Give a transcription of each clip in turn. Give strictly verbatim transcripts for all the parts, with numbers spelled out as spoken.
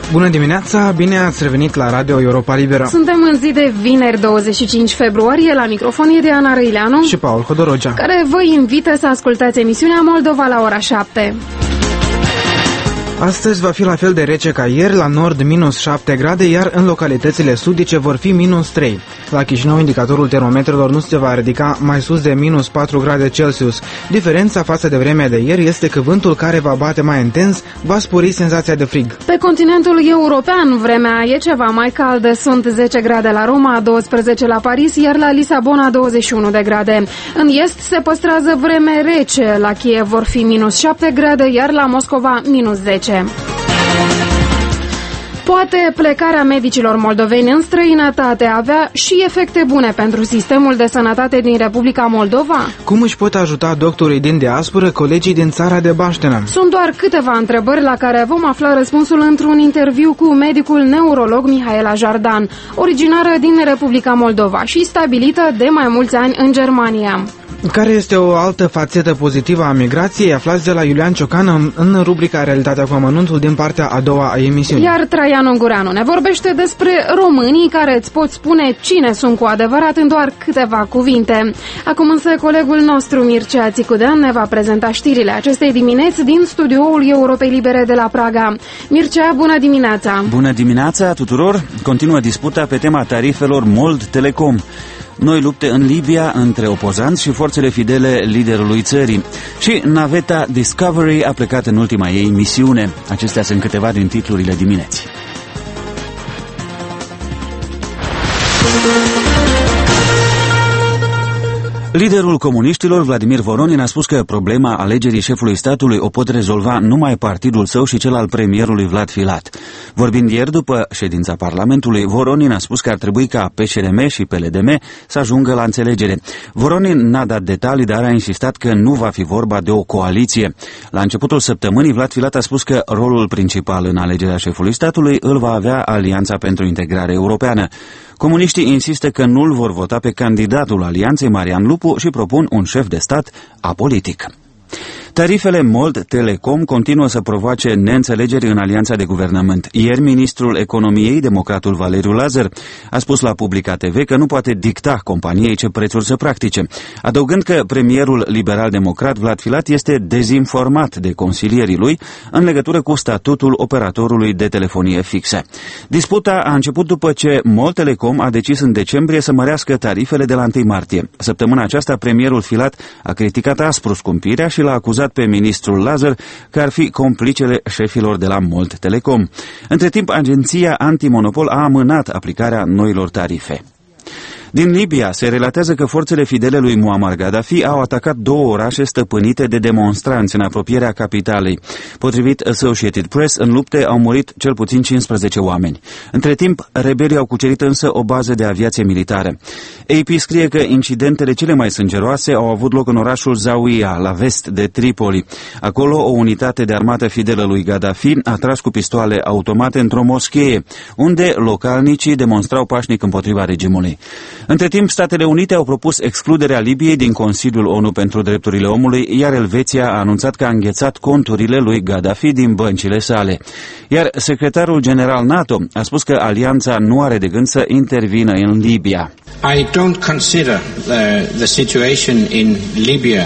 Bună dimineața, bine ați revenit la Radio Europa Liberă. Suntem în zi de vineri douăzeci și cinci februarie, la microfon e Diana Răileanu și Paul Hodorogea, care vă invită să ascultați emisiunea Moldova la ora șapte. Astăzi va fi la fel de rece ca ieri, la nord minus șapte grade, iar în localitățile sudice vor fi minus trei. La Chișinău, indicatorul termometrelor nu se va ridica mai sus de minus patru grade Celsius. Diferența față de vremea de ieri este că vântul care va bate mai intens va spori senzația de frig. Pe continentul european, vremea e ceva mai caldă. Sunt zece grade la Roma, douăsprezece la Paris, iar la Lisabona douăzeci și unu de grade. În est se păstrează vreme rece. La Kiev vor fi minus șapte grade, iar la Moscova minus zece. Poate plecarea medicilor moldoveni în străinătate avea și efecte bune pentru sistemul de sănătate din Republica Moldova? Cum își pot ajuta doctorii din diasporă colegii din țara de baștenă? Sunt doar câteva întrebări la care vom afla răspunsul într-un interviu cu medicul neurolog Mihaela Jardan, originară din Republica Moldova și stabilită de mai mulți ani în Germania. Care este o altă fațetă pozitivă a migrației? Aflați de la Iulian Ciocan în, în rubrica Realitatea cu amănuntul din partea a doua a emisiunii. Iar Traian Ungureanu ne vorbește despre românii care îți pot spune cine sunt cu adevărat în doar câteva cuvinte. Acum însă colegul nostru Mircea Țicudean ne va prezenta știrile acestei dimineți din studioul Europei Libere de la Praga. Mircea, bună dimineața! Bună dimineața tuturor! Continuă disputa pe tema tarifelor Mold Telecom. Noi lupte în Libia între opozanți și forțele fidele liderului țării. Și naveta Discovery a plecat în ultima ei misiune. Acestea sunt câteva din titlurile dimineții. Liderul comuniștilor, Vladimir Voronin, a spus că problema alegerii șefului statului o pot rezolva numai partidul său și cel al premierului Vlad Filat. Vorbind ieri după ședința Parlamentului, Voronin a spus că ar trebui ca P S R M și P L D M să ajungă la înțelegere. Voronin n-a dat detalii, dar a insistat că nu va fi vorba de o coaliție. La începutul săptămânii, Vlad Filat a spus că rolul principal în alegerea șefului statului îl va avea Alianța pentru Integrare Europeană. Comuniștii insistă că nu-l vor vota pe candidatul alianței, Marian Lupu, și propun un șef de stat apolitic. Tarifele Mold Telecom continuă să provoace neînțelegeri în alianța de guvernământ. Ieri, ministrul economiei, democratul Valeriu Lazar, a spus la Publica T V că nu poate dicta companiei ce prețuri să practice, adăugând că premierul liberal-democrat Vlad Filat este dezinformat de consilierii lui în legătură cu statutul operatorului de telefonie fixă. Disputa a început după ce Mold Telecom a decis în decembrie să mărească tarifele de la întâi martie. Săptămâna aceasta, premierul Filat a criticat aspru scumpirea și l-a acuzat pe ministrul Lazar că ar fi complicele șefilor de la Mold Telecom. Între timp, agenția antimonopol a amânat aplicarea noilor tarife. Din Libia se relatează că forțele fidele lui Muammar Gaddafi au atacat două orașe stăpânite de demonstranți în apropierea capitalei. Potrivit Associated Press, în lupte au murit cel puțin cincisprezece oameni. Între timp, rebelii au cucerit însă o bază de aviație militară. A P scrie că incidentele cele mai sângeroase au avut loc în orașul Zawiya, la vest de Tripoli. Acolo, o unitate de armată fidelă lui Gaddafi a tras cu pistoale automate într-o moschee, unde localnicii demonstrau pașnic împotriva regimului. Între timp, Statele Unite au propus excluderea Libiei din Consiliul ONU pentru Drepturile Omului, iar Elveția a anunțat că a înghețat conturile lui Gaddafi din băncile sale. Iar secretarul general NATO a spus că alianța nu are de gând să intervină în Libia. I don't consider the, the situation in Libya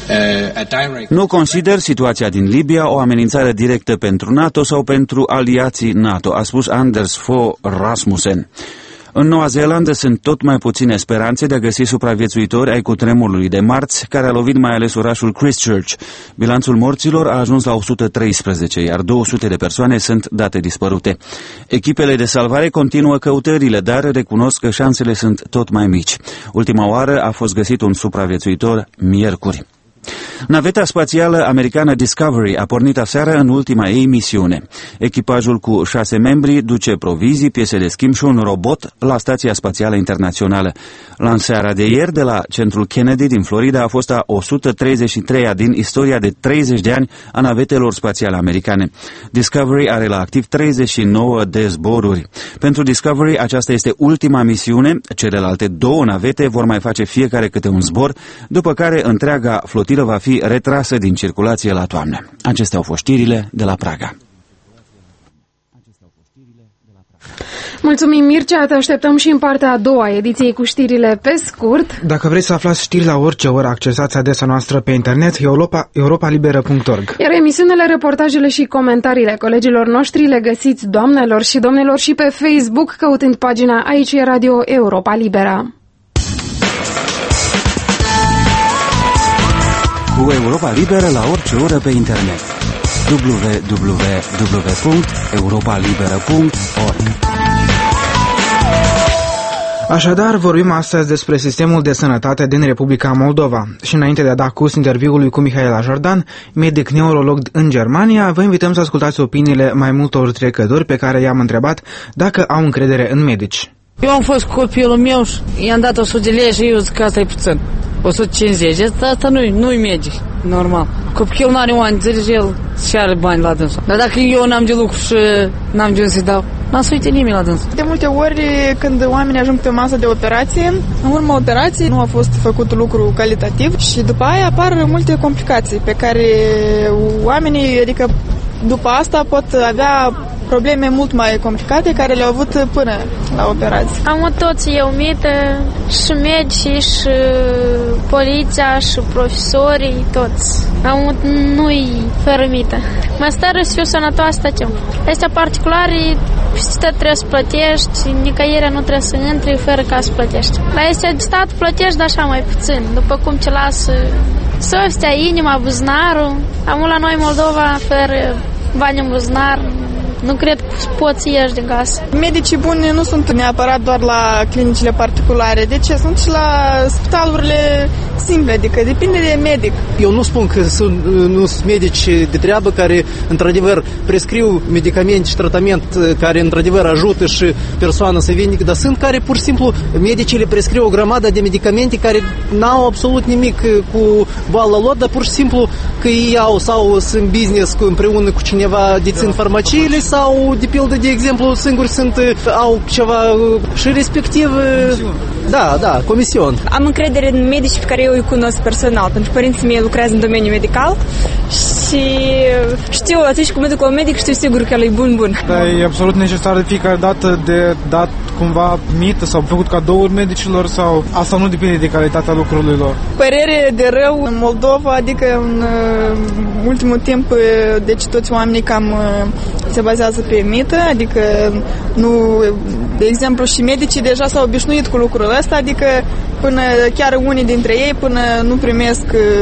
Nu consider situația din Libia o amenințare directă pentru NATO sau pentru aliații NATO, a spus Anders Fogh Rasmussen. În Noua Zeelandă sunt tot mai puține speranțe de a găsi supraviețuitori ai cutremurului de marți, care a lovit mai ales orașul Christchurch. Bilanțul morților a ajuns la o sută treisprezece, iar două sute de persoane sunt date dispărute. Echipele de salvare continuă căutările, dar recunosc că șansele sunt tot mai mici. Ultima oară a fost găsit un supraviețuitor miercuri. Naveta spațială americană Discovery a pornit aseară în ultima ei misiune. Echipajul cu șase membri duce provizii, piese de schimb și un robot la Stația Spațială Internațională. Lansarea de ieri de la Centrul Kennedy din Florida a fost a o sută treizeci și treia din istoria de treizeci de ani a navetelor spațiale americane. Discovery are la activ treizeci și nouă de zboruri. Pentru Discovery aceasta este ultima misiune, celelalte două navete vor mai face fiecare câte un zbor, după care întreaga flotilă va fi retrasă din circulație la toamnă. Acestea au fost știrile de la Praga. Mulțumim, Mircea, te așteptăm și în partea a doua a ediției cu știrile pe scurt. Dacă vrei să aflați știri la orice oră, accesați adresa noastră pe internet europa, europa liberă punct org. Iar emisiunile, reportajele și comentariile colegilor noștri le găsiți, doamnelor și domnilor, și pe Facebook, căutând pagina Aici e Radio Europa Liberă. Cu Europa Liberă la orice oră pe internet. w w w punct europa liberă punct org. Așadar, vorbim astăzi despre sistemul de sănătate din Republica Moldova. Și înainte de a da curs interviului cu Mihaela Jordan, medic neurolog în Germania, vă invităm să ascultați opiniile mai multor trecători pe care i-am întrebat dacă au încredere în medici. Eu am fost cu copilul meu și i-am dat o sută de lei și eu zic că asta e puțin. o sută cincizeci. Asta, asta nu-i, nu-i medic, normal. Copilul n-are o ani de zile, el și are bani la dânsul. Dar dacă eu n-am de lucru și n-am de unde să-i dau, n-am să uite nimeni la dânsul. De multe ori, când oamenii ajung pe masă de operație, în urma operației nu a fost făcut lucru calitativ și după aia apar multe complicații pe care oamenii, adică după asta pot avea probleme mult mai complicate care le-au avut până la operație. Am avut toți eu mite, și medici, și poliția, și profesorii, toți. Am avut nu-i fără mite. Mă stară să fiu sănătoasă tot timpul. Astea particulare, peste tot trebuie să plătești, nicăieri nu trebuie să intri fără ca să plătești. La astea de stat plătești, dar așa mai puțin, după cum ce lasă softea, inima, buzunarul. Am la noi Moldova, fără bani în buzunar, nu cred că poți să ieși din casă. Medicii buni nu sunt neapărat doar la clinicile particulare. De ce? Sunt și la spitalurile simple, adică depinde de medic. Eu nu spun că sunt, nu sunt medici de treabă care într-adevăr prescriu medicamente și tratament care într-adevăr ajută și persoana să vindică, dar sunt care pur și simplu medicii le prescriu o grămadă de medicamente care n-au absolut nimic cu boala lor, dar pur și simplu că ei iau sau sunt business cu, împreună cu cineva dețin farmaciile sau, de pildă, de exemplu, singuri sunt, au ceva și respectiv, da, da, comision. Am încredere în medici pe care eu îi cunosc personal, pentru că părinții mei lucrează în domeniul medical și știu, atunci cum mă duc la medic, știu sigur că el e bun, bun. Da, e absolut necesar de fiecare dată de dat cumva mită sau făcut cadouri medicilor sau asta nu depinde de calitatea lucrurilor lor? Părere de rău în Moldova, adică în ultimul timp, deci toți oamenii cam se bazează pe mită, adică nu, de exemplu, și medicii deja s-au obișnuit cu lucrul ăsta, adică până chiar unii dintre ei până nu primesc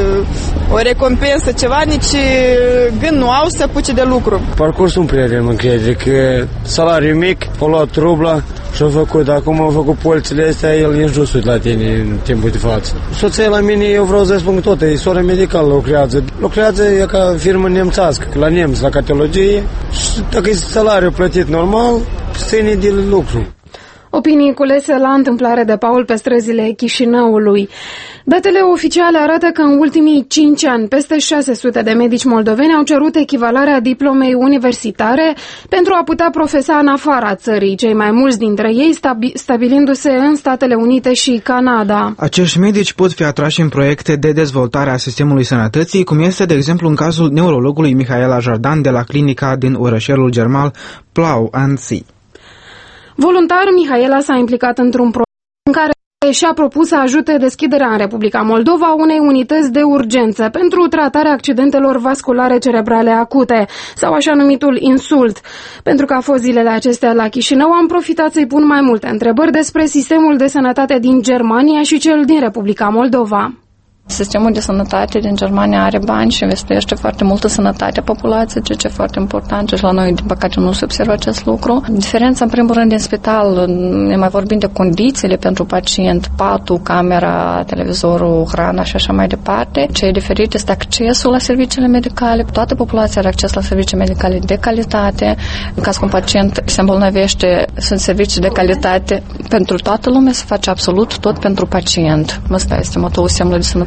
o recompensă, ceva, nici gând nu au să se apuce de lucru. Parcursul un prieten mă crede că salariul mic, a luat rubla și-a făcut, acum au făcut polțile astea, el e just la tine în timpul de față. Soția la mine, eu vreau să spun tot, e soră medicală, lucrează. Lucrează e ca firmă nemțească, la nemți, la cardiologie și dacă e salariul plătit normal, ține de lucru. Opinii culese la întâmplare de Paul pe străzile Chișinăului. Datele oficiale arată că în ultimii cinci ani peste șase sute de medici moldoveni au cerut echivalarea diplomei universitare pentru a putea profesa în afara țării, cei mai mulți dintre ei stabi- stabilindu-se în Statele Unite și Canada. Acești medici pot fi atrași în proiecte de dezvoltare a sistemului sănătății, cum este, de exemplu, în cazul neurologului Mihaela Jordan de la clinica din orășelul german Plau and Sea. Voluntar, Mihaela s-a implicat într-un proiect în care și-a propus să ajute deschiderea în Republica Moldova unei unități de urgență pentru tratarea accidentelor vasculare cerebrale acute, sau așa numitul insult. Pentru că a fost zilele acestea la Chișinău, am profitat să-i pun mai multe întrebări despre sistemul de sănătate din Germania și cel din Republica Moldova. Sistemul de sănătate din Germania are bani și investește foarte multă sănătate populației, ceea ce e foarte important și la noi, din păcate, nu se observă acest lucru. Diferența, în primul rând, din spital, ne mai vorbim de condițiile pentru pacient, patul, camera, televizorul, hrana și așa mai departe. Ce e diferit este accesul la serviciile medicale. Toată populația are acces la servicii medicale de calitate. În caz că un pacient se îmbolnăvește, sunt servicii de calitate pentru toată lumea, se face absolut tot pentru pacient. Asta este motorul sistemului de sănătate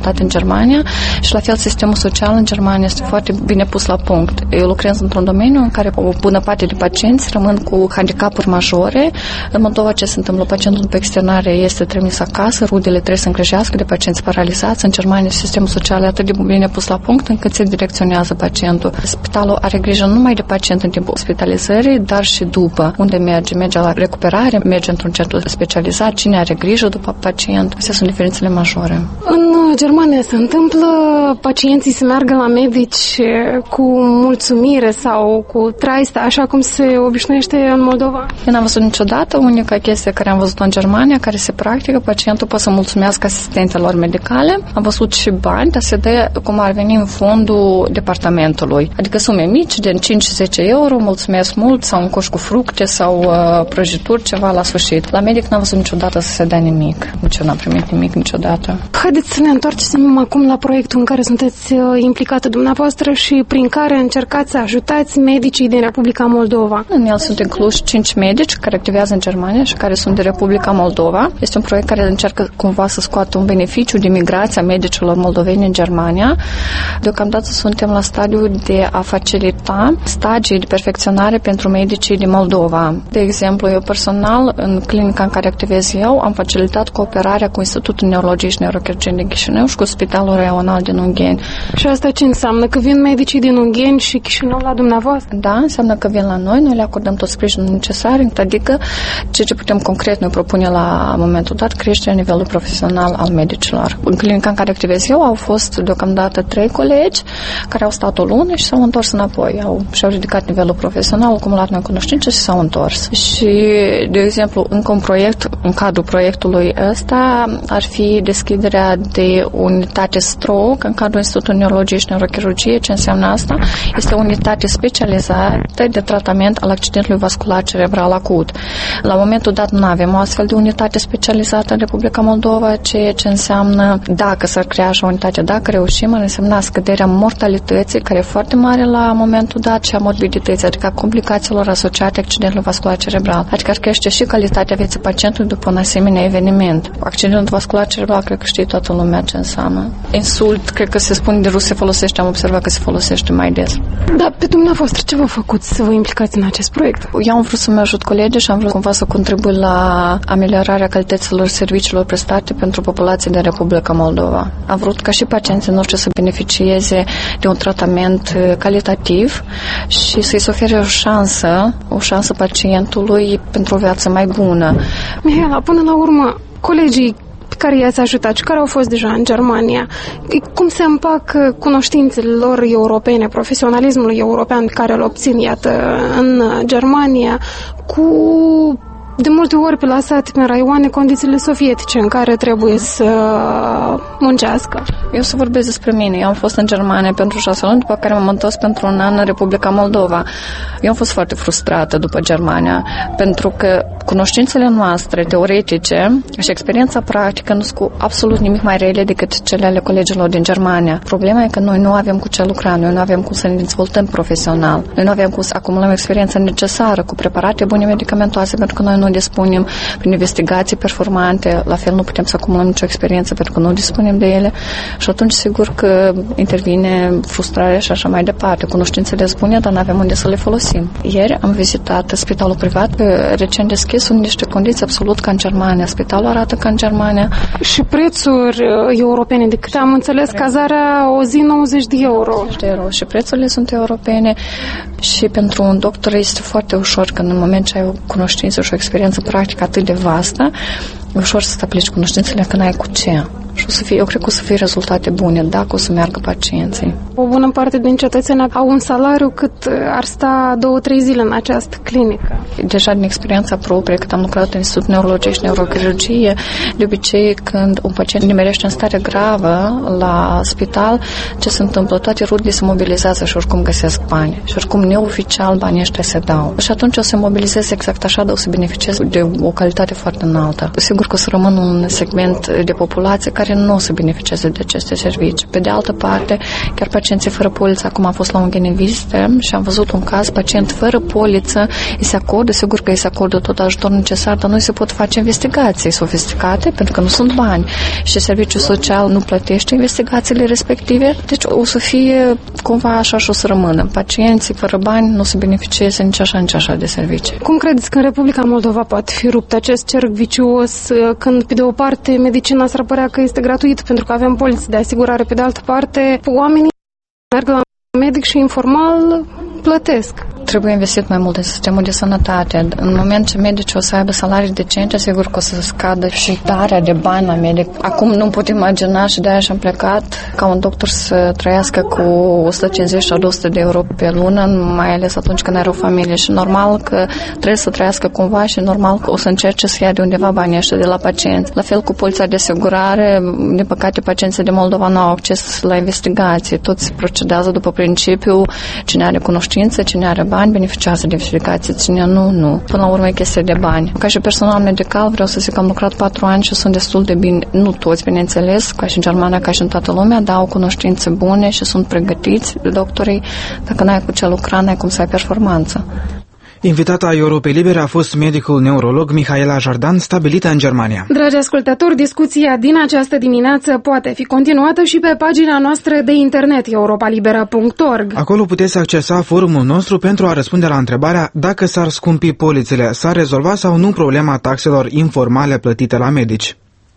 sănătate în Germania și la fel sistemul social în Germania este foarte bine pus la punct. Eu lucrez într-un domeniu în care o bună parte de pacienți rămân cu handicapuri majore. În Moldova ce se întâmplă? Pacientul după externare este trimis acasă, rudele trebuie să îngrijească de pacienți paralizați. În Germania sistemul social e atât de bine pus la punct încât se direcționează pacientul. Spitalul are grijă nu numai de pacient în timpul ospitalizării, dar și după. Unde merge? Merge la recuperare, merge într-un centru specializat, cine are grijă după pacient. Astea sunt diferențele majore. În Germania se întâmplă pacienții să meargă la medici cu mulțumire sau cu traista, așa cum se obișnuiește în Moldova? Eu n-am văzut niciodată. Unica chestie care am văzut în Germania, care se practică, pacientul poate să mulțumească asistentelor medicale. Am văzut și bani, dar se dă cum ar veni în fondul departamentului. Adică sume mici, de cinci-zece euro, mulțumesc mult, sau un coș cu fructe sau uh, prăjituri, ceva la sfârșit. La medic n-am văzut niciodată să se dea nimic. Nici eu n-am primit nimic niciodată. Haideți să ne întoarcem acum la proiectul în care sunteți implicată dumneavoastră și prin care încercați să ajutați medicii din Republica Moldova. În el sunt incluși cinci medici care activează în Germania și care sunt de Republica Moldova. Este un proiect care încearcă cumva să scoată un beneficiu de migrație a medicilor moldoveni în Germania. Deocamdată suntem la stadiul de a facilita stagii de perfecționare pentru medicii din Moldova. De exemplu, eu personal, în clinica în care activez eu, am facilitat cooperarea cu Institutul Neurologiei și Neurochirurgie din Chișinău și cu Spitalul Regional din Ungheni. Și asta ce înseamnă? Că vin medicii din Ungheni și Chișinău la dumneavoastră? Da, înseamnă că vin la noi, noi le acordăm tot sprijinul necesar, adică ceea ce putem concret noi propune la momentul dat, creșterea nivelului profesional al medicilor. În clinica în care activez eu au fost deocamdată trei colegi care au stat o lună și s-au întors înapoi. Au, și-au ridicat nivelul profesional, au acumulat noi cunoștințe și s-au întors. Și, de exemplu, încă un proiect, în cadrul proiectului ăsta, ar fi deschiderea de unitate stroke în cadrul Institutului Neurologiei și Neurochirurgie. Ce înseamnă asta? Este o unitate specializată de tratament al accidentului vascular cerebral acut. La momentul dat nu avem o astfel de unitate specializată în Republica Moldova, ceea ce înseamnă, dacă s-ar crea așa o unitate, dacă reușim, ar însemna scăderea mortalității, care e foarte mare la momentul dat, și a morbidității, adică a complicațiilor asociate accidentului vascular cerebral. Adică ar crește și calitatea vieții pacientului după un asemenea eveniment. Accidentul vascular cerebral, cred că știe toată lumea ce înseamnă. Insult, cred că se spune de rus se folosește, am observat că se folosește mai des. Dar pe dumneavoastră ce vă făcuți să vă implicați în acest proiect? Eu am vrut să-mi ajut colegii și am vrut cumva să contribui la ameliorarea calităților serviciilor prestate pentru populația din Republica Moldova. Am vrut ca și pacienții noștri să beneficieze de un tratament calitativ și să-i se ofere o șansă, o șansă pacientului pentru o viață mai bună. Mihaela, până la urmă, colegii pe care i-ați ajutat și care au fost deja în Germania, cum se împac cunoștințele lor europene, profesionalismul european pe care îl obțin, iată, în Germania, cu de multe ori plasate în raioane condițiile sovietice în care trebuie să muncească? Eu să vorbesc despre mine. Eu am fost în Germania pentru șase luni, după care m-am întors pentru un an în Republica Moldova. Eu am fost foarte frustrată după Germania, pentru că cunoștințele noastre teoretice și experiența practică nu sunt cu absolut nimic mai rele decât cele ale colegilor din Germania. Problema e că noi nu avem cu ce lucra, noi nu avem cum să ne dezvoltăm profesional, noi nu avem cum să acumulăm experiența necesară cu preparate bune medicamentoase, pentru că noi nu dispunem prin investigații performante, la fel nu putem să acumulăm nicio experiență pentru că nu dispunem de ele și atunci sigur că intervine frustrarea și așa mai departe. Cunoștințele sunt bune, dar nu avem unde să le folosim. Ieri am vizitat spitalul privat, recent deschis, sunt niște condiții absolut ca în Germania. Spitalul arată ca în Germania. Și prețuri europene, de câte am înțeles, cazarea o zi nouăzeci de euro. nouăzeci de euro. Și prețurile sunt europene și pentru un doctor este foarte ușor când în moment ce ai o cunoștință și o experiență practică atât de vastă, e ușor să-ți aplici cunoștințele când ai cu ce. Și o să fie, eu cred că o să fie rezultate bune dacă o să meargă pacienții. O bună parte din cetățeni au un salariu cât ar sta două, trei zile în această clinică. Deja din experiența proprie, cât am lucrat în Institutul Neurologiei și Neurochirurgie, de obicei când un pacient nimerește în stare gravă la spital, ce se întâmplă? Toate rudele se mobilizează și oricum găsesc bani. Și oricum neoficial banii ăștia se dau. Și atunci o să mobilizeze exact așa, dar o să beneficieze de o calitate foarte înaltă. Sigur că o să rămân un segment de populație care care nu o să beneficieze de aceste servicii. Pe de altă parte, chiar pacienții fără poliță, acum am fost la un ghineviste și am văzut un caz, pacient fără poliță, îi se acordă, sigur că îi se acordă tot ajutorul necesar, dar nu se pot face investigații sofisticate, pentru că nu sunt bani și serviciul social nu plătește investigațiile respective, deci o să fie cumva așa și o să rămână. Pacienții fără bani nu se beneficieze nici așa, nici așa de servicii. Cum credeți că în Republica Moldova poate fi rupt acest cerc vicios când, pe de o parte, medicina s-ar părea că este gratuit pentru că avem poliți de asigurare, pe de altă parte, oamenii merg la medic și informal plătesc? Trebuie investit mai mult în sistemul de sănătate. În moment ce medicii o să aibă salarii decente, sigur că o să scadă și darea de bani la medic. Acum nu pot imagina și de-aia și-am plecat ca un doctor să trăiască cu o sută cincizeci sau două sute de euro pe lună, mai ales atunci când are o familie. Și normal că trebuie să trăiască cumva și normal că o să încerce să ia de undeva banii ăștia de la pacienți. La fel cu polița de asigurare, de păcate pacienții de Moldova nu au acces la investigații. Toți procedează după principiu cine are cunoștință, cine are bani, beneficiază de investigații, cine nu, nu. Până la urmă e chestie de bani. Ca și personal medical vreau să zic că am lucrat patru ani și sunt destul de bine, nu toți, bineînțeles, ca și în Germania, ca și în toată lumea, dar au cunoștințe bune și sunt pregătiți doctorii. Dacă n-ai cu ce lucra, n-ai cum să ai performanță. Invitata a Europei Libere a fost medicul neurolog Mihaela Jardan, stabilită în Germania. Dragi ascultători, discuția din această dimineață poate fi continuată și pe pagina noastră de internet europa liberă punct org. Acolo puteți accesa forumul nostru pentru a răspunde la întrebarea dacă s-ar scumpi polițele, s-ar rezolva sau nu problema taxelor informale plătite la medici.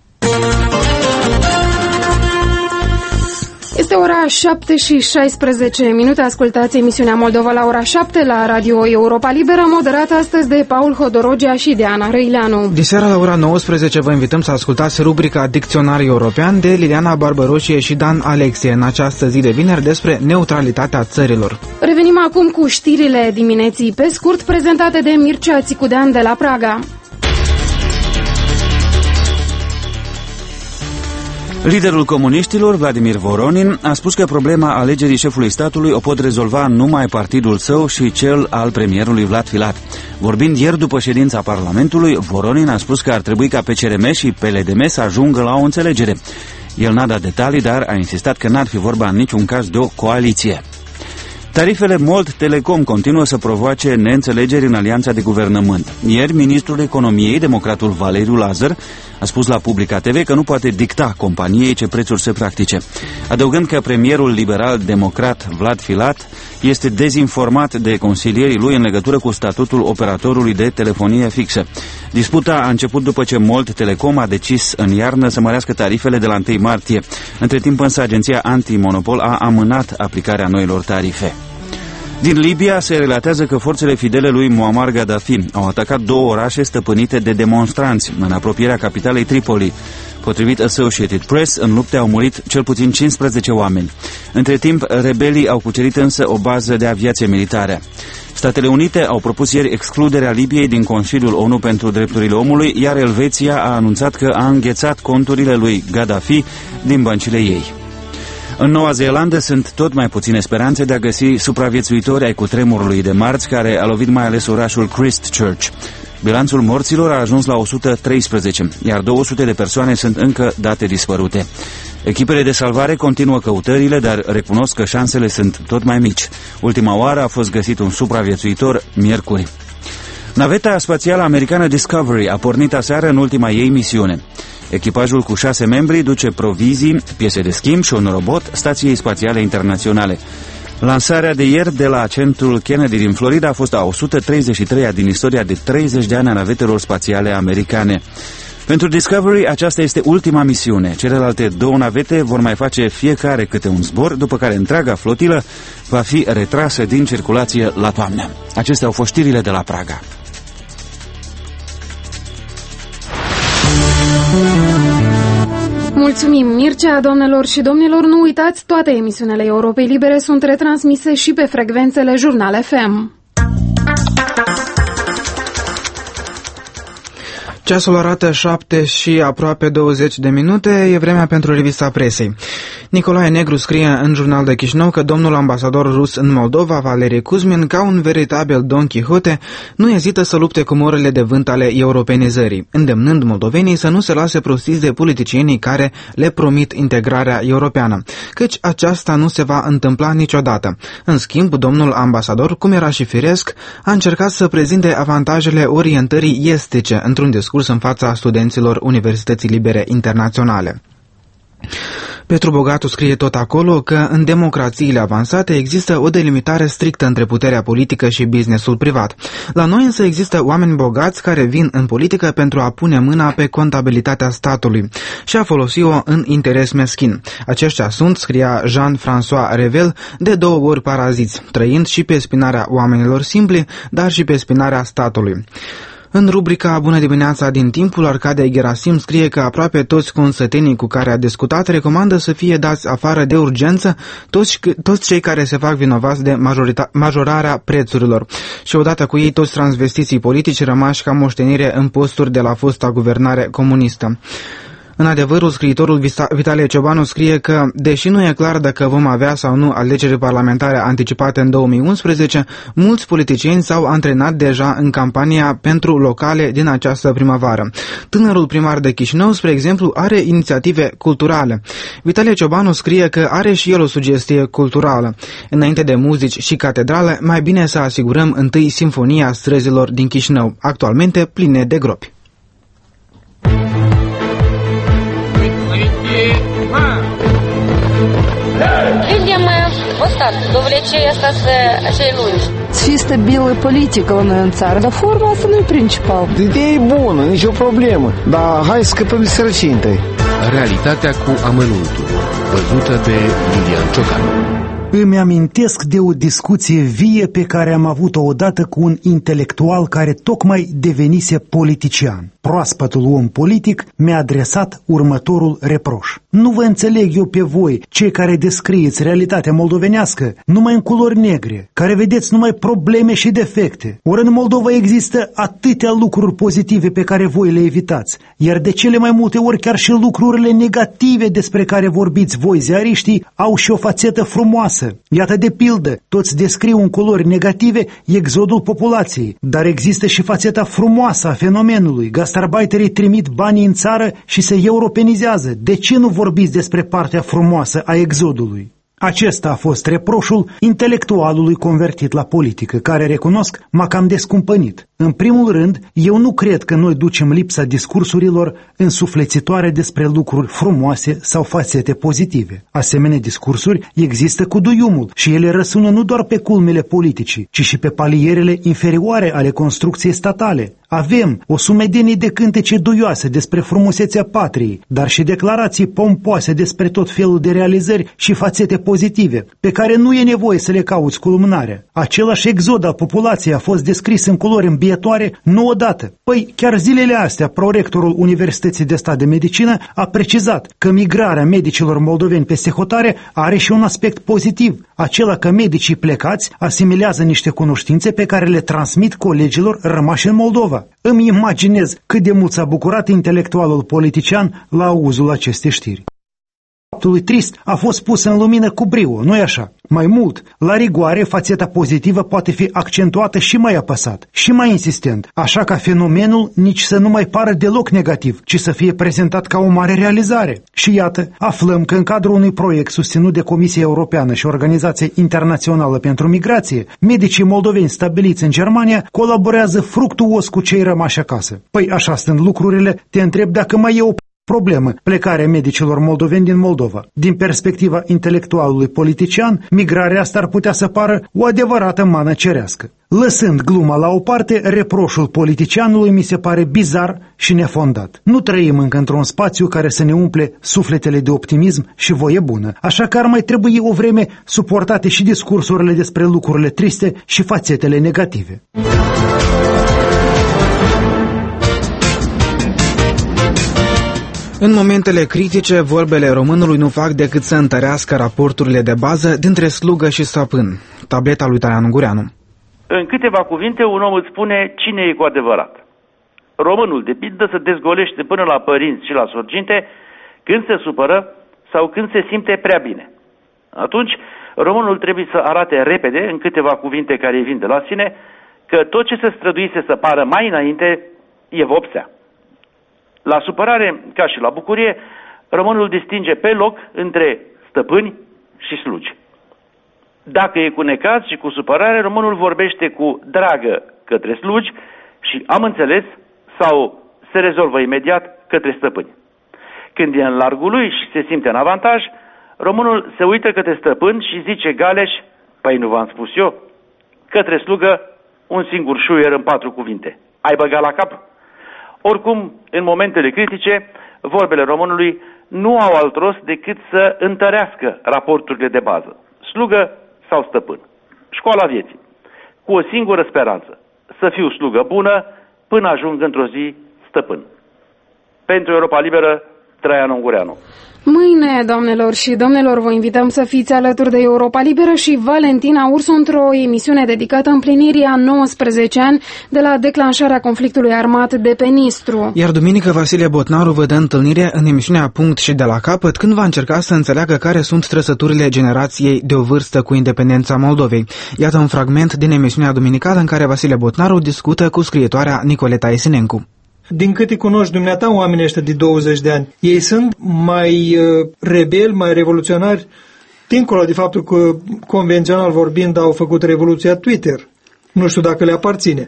Este ora șapte și șaisprezece minute, ascultați emisiunea Moldova la ora șapte la Radio Europa Liberă, moderată astăzi de Paul Hodorogea și de Ana Răileanu. Diseară la ora nouăsprezece vă invităm să ascultați rubrica Dicționar European de Liliana Barbăroșie și Dan Alexie, în această zi de vineri despre neutralitatea țărilor. Revenim acum cu știrile dimineții pe scurt, prezentate de Mircea Țicudean de la Praga. Liderul comuniștilor, Vladimir Voronin, a spus că problema alegerii șefului statului o pot rezolva numai partidul său și cel al premierului Vlad Filat. Vorbind ieri după ședința Parlamentului, Voronin a spus că ar trebui ca P C R M și P L D M să ajungă la o înțelegere. El n-a dat detalii, dar a insistat că n-ar fi vorba în niciun caz de o coaliție. Tarifele Mold Telecom continuă să provoace neînțelegeri în alianța de guvernământ. Ieri, ministrul economiei, democratul Valeriu Lazar, a spus la Publica T V că nu poate dicta companiei ce prețuri se practice, adăugând că premierul liberal-democrat Vlad Filat este dezinformat de consilierii lui în legătură cu statutul operatorului de telefonie fixă. Disputa a început după ce Mold Telecom a decis în iarnă să mărească tarifele de la întâi martie. Între timp însă agenția antimonopol a amânat aplicarea noilor tarife. Din Libia se relatează că forțele fidele lui Muammar Gaddafi au atacat două orașe stăpânite de demonstranți în apropierea capitalei Tripoli. Potrivit Associated Press, în lupte au murit cel puțin cincisprezece oameni. Între timp, rebelii au cucerit însă o bază de aviație militară. Statele Unite au propus ieri excluderea Libiei din Consiliul ONU pentru Drepturile Omului, iar Elveția a anunțat că a înghețat conturile lui Gaddafi din băncile ei. În Noua Zeelandă sunt tot mai puține speranțe de a găsi supraviețuitori ai cutremurului de marți, care a lovit mai ales orașul Christchurch. Bilanțul morților a ajuns la o sută treisprezece, iar două sute de persoane sunt încă date dispărute. Echipele de salvare continuă căutările, dar recunosc că șansele sunt tot mai mici. Ultima oară a fost găsit un supraviețuitor miercuri. Naveta spațială americană Discovery a pornit aseară în ultima ei misiune. Echipajul cu șase membri duce provizii, piese de schimb și un robot stației spațiale internaționale. Lansarea de ieri de la centrul Kennedy din Florida a fost a o sută treizeci și treia din istoria de treizeci de ani a navetelor spațiale americane. Pentru Discovery aceasta este ultima misiune. Celelalte două navete vor mai face fiecare câte un zbor, după care întreaga flotilă va fi retrasă din circulație la toamnă. Acestea au fost știrile de la Praga. Mulțumim, Mircea, doamnelor și domnilor. Nu uitați, toate emisiunile Europei Libere sunt retransmise și pe frecvențele Jurnal F M. Ceasul arată șapte și aproape douăzeci de minute, e vremea pentru revista presei. Nicolae Negru scrie în Jurnal de Chișinău că domnul ambasador rus în Moldova, Valery Kuzmin, ca un veritabil Don Quixote, nu ezită să lupte cu morile de vânt ale europenizării, îndemnând moldovenii să nu se lase prostiți de politicienii care le promit integrarea europeană, căci aceasta nu se va întâmpla niciodată. În schimb, domnul ambasador, cum era și firesc, a încercat să prezinte avantajele orientării estice într-un discurs în fața studenților Universității Libere Internaționale. Petru Bogatu scrie tot acolo că în democrațiile avansate există o delimitare strictă între puterea politică și businessul privat. La noi însă există oameni bogați care vin în politică pentru a pune mâna pe contabilitatea statului și a folosi-o în interes meschin. Aceștia sunt, scria Jean-François Revel, de două ori paraziți, trăind și pe spinarea oamenilor simpli, dar și pe spinarea statului. În rubrica Bună dimineața din Timpul, Arcadia Gerasim scrie că aproape toți consătenii cu care a discutat recomandă să fie dați afară de urgență toți, toți cei care se fac vinovați de majorarea prețurilor și odată cu ei toți transvestiții politici rămași ca moștenire în posturi de la fosta guvernare comunistă. În adevărul, scriitorul Vitalie Ciobanu scrie că, deși nu e clar dacă vom avea sau nu alegeri parlamentare anticipate în două mii unsprezece, mulți politicieni s-au antrenat deja în campania pentru locale din această primăvară. Tânărul primar de Chișinău, spre exemplu, are inițiative culturale. Vitalie Ciobanu scrie că are și el o sugestie culturală. Înainte de muzici și catedrale, mai bine să asigurăm întâi simfonia străzilor din Chișinău, actualmente pline de gropi. Видим остатки, довлечение остатка acei lungi. Să fie stabilă politică la noi în țară, dar forma asta nu e principal. Ideea e bună, nicio problemă, dar hai să scăpăm de sărăcie întâi. Realitatea cu amănuntul, văzută de Iulian Ciocan. Îmi amintesc de o discuție vie pe care am avut-o odată cu un intelectual care tocmai devenise politician. Proaspătul om politic mi-a adresat următorul reproș. Nu vă înțeleg eu pe voi, cei care descrieți realitatea moldovenească numai în culori negre, care vedeți numai probleme și defecte. Ori în Moldova există atâtea lucruri pozitive pe care voi le evitați, iar de cele mai multe ori chiar și lucrurile negative despre care vorbiți voi, ziariștii, au și o fațetă frumoasă. Iată de pildă, toți descriu în culori negative exodul populației, dar există și fațeta frumoasă a fenomenului. Gastarbeiterii trimit banii în țară și se europenizează. De ce nu vorbiți despre partea frumoasă a exodului? Acesta a fost reproșul intelectualului convertit la politică, care, recunosc, m-a cam descumpănit. În primul rând, eu nu cred că noi ducem lipsa discursurilor însuflețitoare despre lucruri frumoase sau fațete pozitive. Asemenea discursuri există cu duiumul și ele răsună nu doar pe culmele politicii, ci și pe palierele inferioare ale construcției statale. Avem o sumedenie de cântece duioase despre frumusețea patriei, dar și declarații pompoase despre tot felul de realizări și fațete pozitive, pe care nu e nevoie să le cauți cu lumânarea. Același exod al populației a fost descris în culori îmbietoare nu odată. Păi, chiar zilele astea, prorectorul Universității de Stat de Medicină a precizat că migrarea medicilor moldoveni peste hotare are și un aspect pozitiv, acela că medicii plecați asimilează niște cunoștințe pe care le transmit colegilor rămași în Moldova. Îmi imaginez cât de mult s-a bucurat intelectualul politician la auzul acestei știri. Faptului trist a fost pus în lumină cu brio, nu-i așa? Mai mult, la rigoare, fațeta pozitivă poate fi accentuată și mai apăsat, și mai insistent, așa ca fenomenul nici să nu mai pară deloc negativ, ci să fie prezentat ca o mare realizare. Și iată, aflăm că în cadrul unui proiect susținut de Comisia Europeană și Organizația Internațională pentru Migrație, medicii moldoveni stabiliți în Germania colaborează fructuos cu cei rămași acasă. Păi așa stând lucrurile, te întreb dacă mai e o problemă, plecarea medicilor moldoveni din Moldova. Din perspectiva intelectualului politician, migrarea asta ar putea să pară o adevărată mană cerească. Lăsând gluma la o parte, reproșul politicianului mi se pare bizar și nefondat. Nu trăim încă într-un spațiu care să ne umple sufletele de optimism și voie bună, așa că ar mai trebui o vreme suportate și discursurile despre lucrurile triste și fațetele negative. În momentele critice, vorbele românului nu fac decât să întărească raporturile de bază dintre slugă și stăpân. Tableta lui Traian Ungureanu. În câteva cuvinte, un om îți spune cine e cu adevărat. Românul, de pildă, se dezgolește până la părinți și la sorginte când se supără sau când se simte prea bine. Atunci, românul trebuie să arate repede, în câteva cuvinte care îi vin de la sine, că tot ce se străduise să pară mai înainte e vopsea. La supărare, ca și la bucurie, românul distinge pe loc între stăpâni și slugi. Dacă e cu necaz și cu supărare, românul vorbește cu dragă către slugi și am înțeles sau se rezolvă imediat către stăpâni. Când e în largul lui și se simte în avantaj, românul se uită către stăpân și zice galeș, păi nu v-am spus eu, către slugă un singur șuier în patru cuvinte. Ai băgat la cap? Oricum, în momentele critice, vorbele românului nu au alt rost decât să întărească raporturile de bază, slugă sau stăpân. Școala vieții, cu o singură speranță, să fiu slugă bună până ajung într-o zi stăpân. Pentru Europa Liberă, Traian Ungureanu. Mâine, doamnelor și domnilor, vă invităm să fiți alături de Europa Liberă și Valentina Ursu într-o emisiune dedicată împlinirii a nouăsprezece ani de la declanșarea conflictului armat de pe Nistru. Iar duminică Vasile Botnaru vă dă întâlnire în emisiunea Punct și de la capăt, când va încerca să înțeleagă care sunt trăsăturile generației de o vârstă cu independența Moldovei. Iată un fragment din emisiunea duminicală în care Vasile Botnaru discută cu scriitoarea Nicoleta Esenencu. Din câte cunoști dumneata oamenii ăștia de douăzeci de ani, ei sunt mai uh, rebeli, mai revoluționari, dincolo de faptul că, convențional vorbind, au făcut revoluția Twitter. Nu știu dacă le aparține.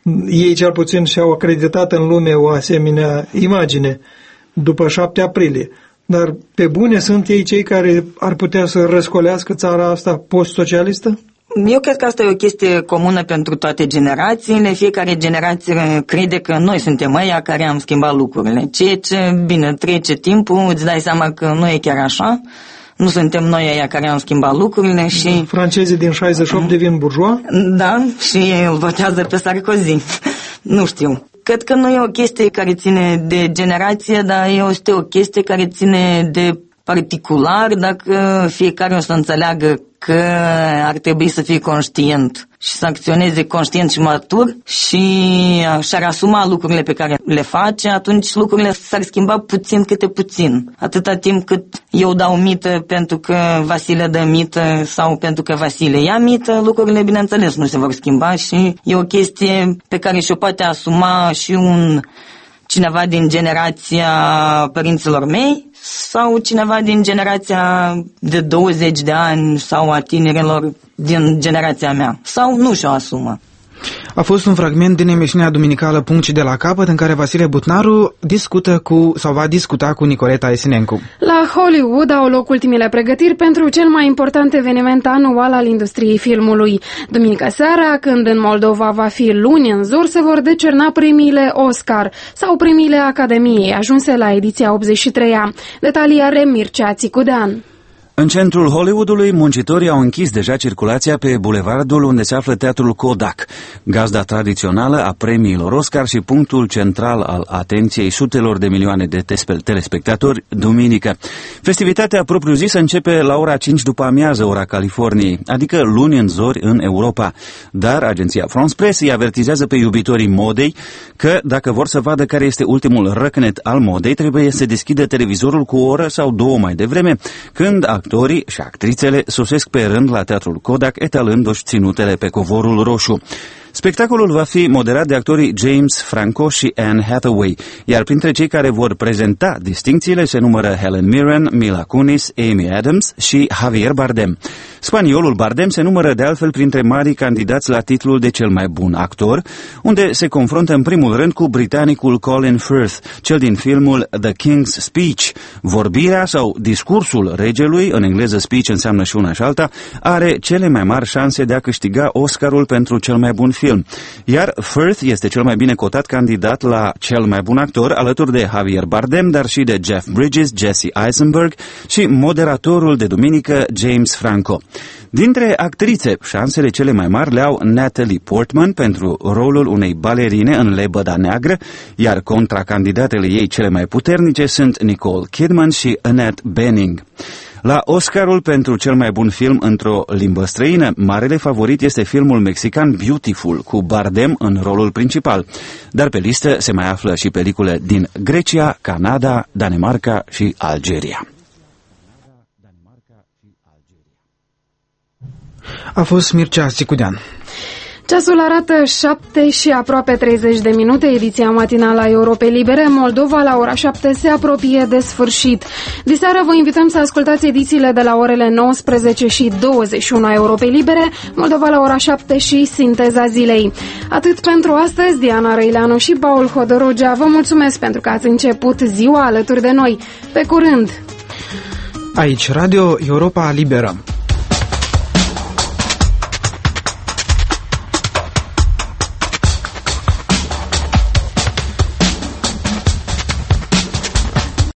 Ei cel puțin și-au acreditat în lume o asemenea imagine după șapte aprilie. Dar pe bune sunt ei cei care ar putea să răscolească țara asta post-socialistă? Eu cred că asta e o chestie comună pentru toate generațiile. Fiecare generație crede că noi suntem ăia care am schimbat lucrurile. Ceea ce, bine, trece timpul, îți dai seama că nu e chiar așa. Nu suntem noi ăia care am schimbat lucrurile și... Francezii din șaizeci și opt devin burjoa? Da, și îl votează pe Sarkozy. Nu știu. Cred că nu e o chestie care ține de generație, dar este o chestie care ține de particular, dacă fiecare o să înțeleagă că ar trebui să fie conștient și să acționeze conștient și matur și și-ar asuma lucrurile pe care le face, atunci lucrurile s-ar schimba puțin câte puțin. Atâta timp cât eu dau mită pentru că Vasile dă mită sau pentru că Vasile ia mită, lucrurile, bineînțeles, nu se vor schimba și e o chestie pe care și-o poate asuma și un cineva din generația părinților mei sau cineva din generația de douăzeci de ani sau a tinerilor din generația mea. Sau nu și-o asumă. A fost un fragment din emisiunea duminicală Punct și de la capăt, în care Vasile Botnaru discută cu, sau va discuta cu Nicoleta Esenencu. La Hollywood au loc ultimele pregătiri pentru cel mai important eveniment anual al industriei filmului. Duminică seara, când în Moldova va fi luni în zor, se vor decerna premiile Oscar sau premiile Academiei, ajunse la ediția optzeci și treia. Detalii are Mircea Țicudean. În centrul Hollywoodului, muncitorii au închis deja circulația pe bulevardul unde se află teatrul Kodak, gazda tradițională a premiilor Oscar și punctul central al atenției sutelor de milioane de telespectatori duminică. Festivitatea propriu-zisă începe la ora cinci după amiază, ora Californiei, adică luni în zori în Europa. Dar agenția France Press îi avertizează pe iubitorii modei că, dacă vor să vadă care este ultimul răcnet al modei, trebuie să deschidă televizorul cu o oră sau două mai devreme, când actorii și actrițele sosesc pe rând la teatrul Kodak, etalându-și ținutele pe covorul roșu. Spectacolul va fi moderat de actorii James Franco și Anne Hathaway, iar printre cei care vor prezenta distincțiile se numără Helen Mirren, Mila Kunis, Amy Adams și Javier Bardem. Spaniolul Bardem se numără de altfel printre marii candidați la titlul de cel mai bun actor, unde se confruntă în primul rând cu britanicul Colin Firth, cel din filmul The King's Speech. Vorbirea sau discursul regelui, în engleză speech înseamnă și una și alta, are cele mai mari șanse de a câștiga Oscarul pentru cel mai bun film. Iar Firth este cel mai bine cotat candidat la cel mai bun actor, alături de Javier Bardem, dar și de Jeff Bridges, Jesse Eisenberg și moderatorul de duminică James Franco. Dintre actrițe, șansele cele mai mari le au Natalie Portman pentru rolul unei balerine în Lebăda Neagră, iar contracandidatele ei cele mai puternice sunt Nicole Kidman și Annette Bening. La Oscarul pentru cel mai bun film într-o limbă străină, marele favorit este filmul mexican Beautiful, cu Bardem în rolul principal. Dar pe listă se mai află și pelicule din Grecia, Canada, Danemarca și Algeria. A fost Mircea Sicudean. Ceasul arată șapte și aproape treizeci de minute. Ediția matinală a Europei Libere Moldova la ora șapte se apropie de sfârșit. Diseară vă invităm să ascultați edițiile de la orele nouăsprezece și douăzeci și unu a Europei Libere, Moldova la ora șapte și Sinteza Zilei. Atât pentru astăzi, Diana Răileanu și Paul Hodorogea vă mulțumesc pentru că ați început ziua alături de noi. Pe curând! Aici Radio Europa Liberă.